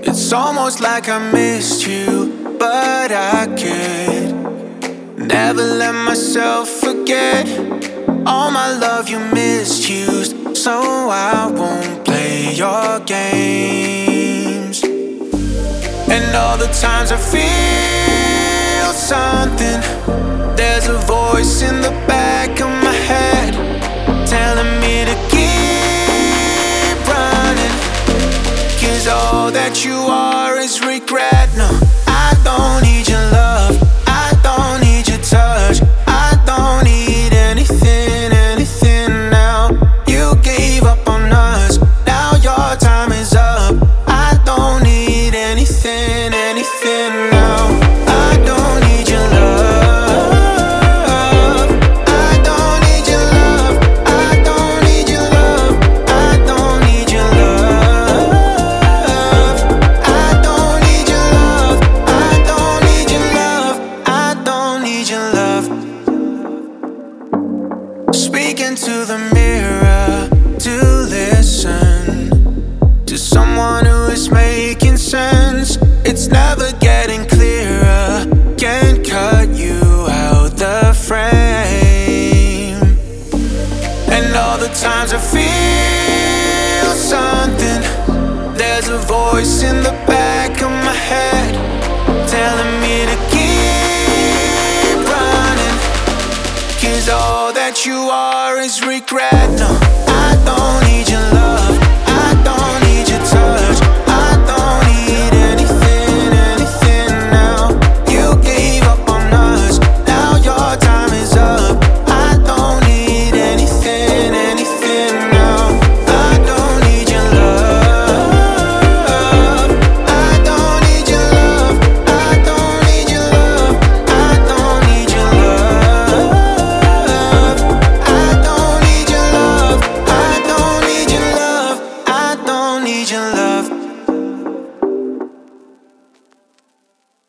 It's almost like I missed you, but I could never let myself forget all my love you misused, so I won't play your games. And all the times I feel something, there's a voice in the back of my head telling me to keep running, 'cause all that you are is regret. No, I don't need your love, I don't need your touch, I don't need anything, anything now. You gave up on us, now your time is up. I don't need anything, anything now. I don't need your love, I don't need your love, I don't need your love, I don't need your love, I don't need your love, I don't need your love, I don't need your love. Speaking to the mirror to listen to someone who is making sense. It's never getting clearer, can't cut you out the frame. And all the times I feel something, there's a voice in the back of my head telling me to keep running, 'cause all that you are is regret. No, I don't need your love, I don't need your touch, I don't need anything, anything now. You gave up on us, now your time is up. I don't need anything, anything now. I don't need your love, I don't need your love, I don't need your love, I don't need your love, I don't need your love, I don't need your love, I don't need your love.